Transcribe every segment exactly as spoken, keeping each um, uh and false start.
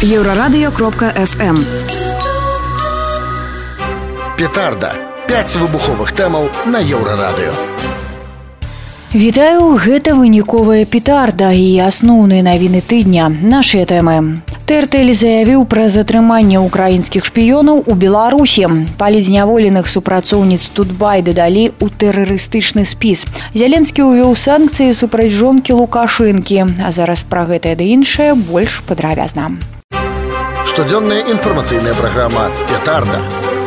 Еврорадио кропка эф эм. Петарда. Пяць выбуховых тэмаў на Еўрарадыё. Вітаю, гэта выніковая петарда і асноўныя навіны тыдня. Нашыя тэмы. ТРТ заявіў пра затрыманне ўкраінскіх шпіёнаў у Беларусі. Палідзняволеных супрацоўніц Тутбай дадалі ў тэрарыстычны спіс. Зеленскі ўвёў санкцыі супраць жонкі Лукашэнкі. А зараз пра гэтае ды іншае больш падрабязна. Штодзённая інфармацыйная праграма «Петарда».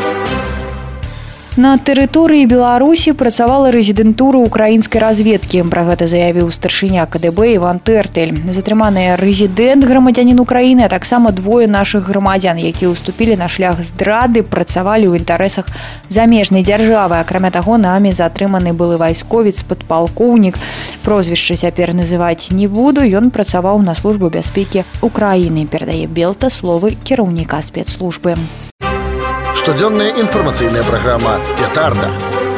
На тэрыторыі Беларусі працавала рэзідэнтура украінскай разведкі. Пра гэта заявіў старшыня ка дэ бэ Іван Тэртэль. Затрыманыя рэзідэнт, грамадзянін Украіны, а таксама двое нашых грамадзян, якія ўступілі на шлях здрады, працавалі ў інтарэсах замежнай дзяржавы. Акрамя таго, намі затрыманы былы вайсковец, падпалкоўнік. Прозвішча цяпер называць не буду. Ён працаваў на службу бяспекі Украіны. Перадае Белта словы кіраўніка спецслужбы. Штодзённая інфармацыйная праграма «Петарда».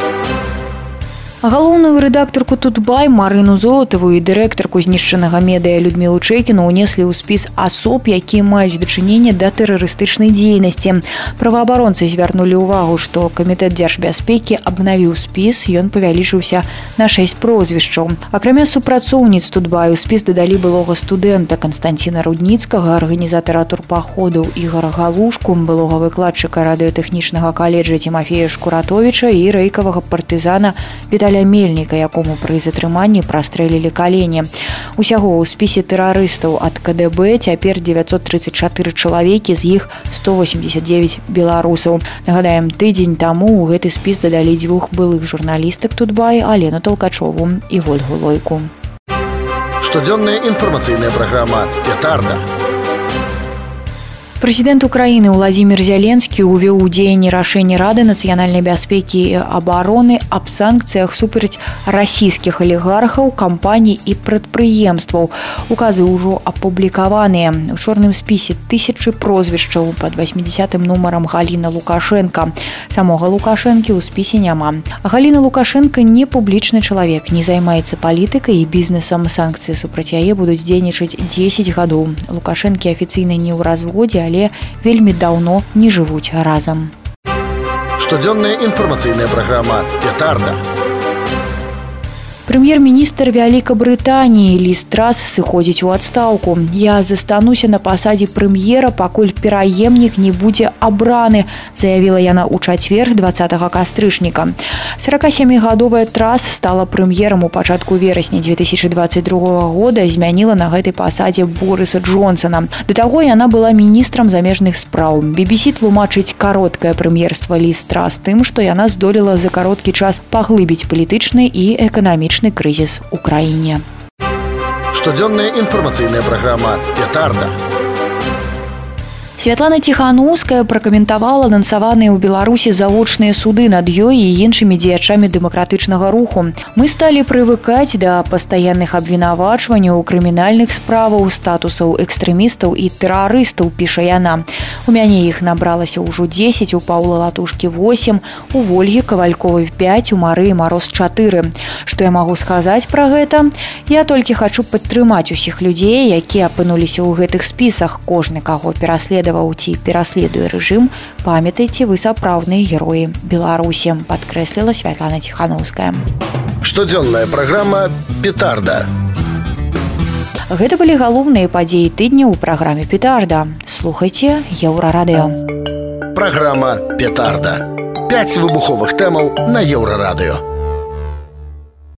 Галоўную рэдактарку Тутбай Марыну Золатаву і дырэктарку знішчанага медыя Людмілу Чэкіну ўнеслі ў спіс асоб, якія маюць дачыненне да тэрарыстычнай дзейнасці. Праваабаронцы звярнулі ўвагу, што камітэт дзяржбяспекі абнавіў спіс, ён павялічыўся на шэсць прозвішчаў. Акрамя супрацоўніц Тутбай у спіс дадалі былога студэнта Канстанціна Рудніцкага, арганізатара турпаходаў Ігора Галушку, былога выкладчыка радыётэхнічнага каледжа Тимофея Шкуратовіча і рэйкавага партызана Віталія Мельніка, якому пры затрыманні прастрэлілі калені. Усяго ў спісе тэрарыстаў ад ка дэ бэ цяпер дзевяцьсот трыццаць чатыры чалавекі, з іх сто восемьдесят девять беларусаў. Нагадаем, тыдзень таму ў гэты спіс дадалі дзвюх былых журналістак Тутбай Алену Талкачову і Вольгу Лойку. Штодзённая інфармацыйная праграма «Петарда». Прэзідэнт Украіны Владзімір Зеленскі ўвёў у дзеянне рашэнне Рады нацыянальнай бяспекі і абароны аб санкцыях супраць расійскіх алігархаў, кампаній і прадпрыемстваў. Указы ўжо апублікаваныя. У чорным спісе тысячы прозвішчаў пад васьмідзясятым нумарам Галіна Лукашенка. Самога Лукашэнкі ў спісе няма. Галіна Лукашенка не публічны чалавек, не займаецца палітыкай і бізнесам. Санкцыі супраць яе будуць дзейнічаць дзесяць гадоў. Лукашэнкі афіцыйна не ў разводзе, але вельмі даўно не жывуць разам. Штодзённая інфармацыйная праграма «Петарда». Прэм'ер-міністр Вялікабрытаніі Ліз Трас сыходзіць у адстаўку. «Я застануся на пасадзе прэм'ера, пакуль пераемнік не будзе абраны», заявіла яна ў чацвер дваццатага кастрычніка. сорокасемігадовая Трас стала прэм'ерам у пачатку верасня две тысячи двадцать другого года, змяніла на гэтай пасадзе Борыса Джонсона. Да таго яна была міністрам замежных спраў. би би си тлумачыць кароткае прэм'ерства Ліз Трас тым, што яна здолела за кароткі час паглыбіць палітычны і эканамічны крызіс у краіне. Штодзённая інфармацыйная праграма «Петарда». Святлана Ціханаўская пракаментавала анансаваныя ў Беларусі завочныя суды над ёй і іншымі дзеячамі дэмакратычнага руху. «Мы сталі прывыкаць да пастаянных абвінавачванняў у крымінальных справаў, статусаў экстрэмістаў і тэрарыстаў», піша яна. «У мяне іх набралася ўжо дзесяць, у Паўла Латушкі восемь, у Вольгі Кавальковай пяць, у Марыі Мароз чатыры. Што я магу сказаць пра гэта? Я толькі хачу падтрымаць усіх людзей, якія апынуліся ў гэтых спісах. Кожны, каго пераследаваў ці пераследуе рэжым, памятайце, вы сапраўдныя героі Беларусі», падкрэсліла Святлана Ціханаўская. Штодзённая праграма «Петарда». Гэта былі галоўныя падзеі тыдня ў праграме «Петарда». Слухайце Еўрарадыё. Праграма «Петарда». Пяць выбуховых тэмаў на Еўрарадыё.